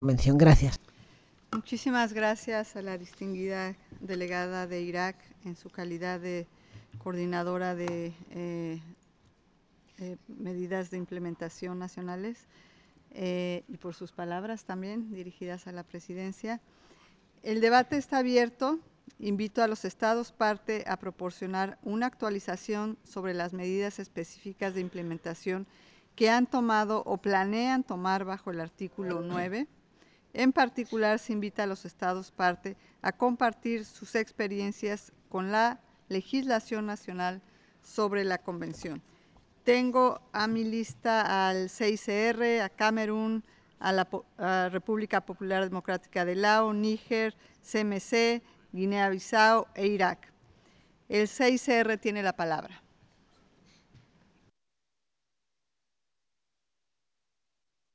Convención. Gracias. Muchísimas gracias a la distinguida delegada de Irak en su calidad de coordinadora de medidas de implementación nacionales y por sus palabras también dirigidas a la presidencia. El debate está abierto. Invito a los estados parte a proporcionar una actualización sobre las medidas específicas de implementación que han tomado o planean tomar bajo el artículo 9. En particular, se invita a los estados parte a compartir sus experiencias con la legislación nacional sobre la convención. Tengo a mi lista al CICR, a Camerún, a la República Popular Democrática de Lao, Níger, CMC, Guinea-Bissau e Irak. El CICR tiene la palabra.